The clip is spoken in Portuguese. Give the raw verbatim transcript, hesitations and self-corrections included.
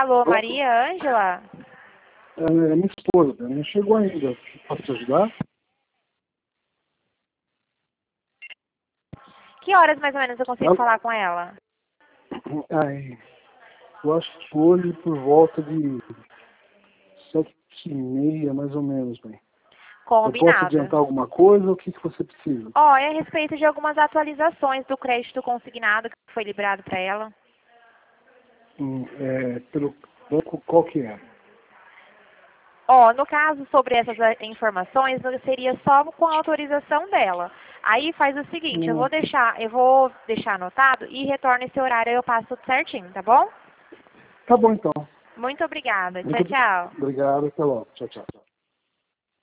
Alô, Maria Ângela? É, é minha esposa, não chegou ainda. Posso te ajudar? Que horas mais ou menos eu consigo Não? falar com ela? Ai, eu acho que hoje por volta de sete e meia, mais ou menos, bem. Eu posso Combinado. adiantar alguma coisa ou o que, que você precisa? Ó, é a respeito de algumas atualizações do crédito consignado que foi liberado para ela. Hum, é, pelo banco, qual que é? Ó, no caso sobre essas eh, informações, seria só com a autorização dela. Aí faz o seguinte, eu Hum, vou deixar, eu vou deixar anotado e retorno esse horário, eu passo tudo certinho, tá bom? tá bom, então. Muito obrigada. Tchau, Muito tchau. obrigado. Até logo. Tchau, tchau.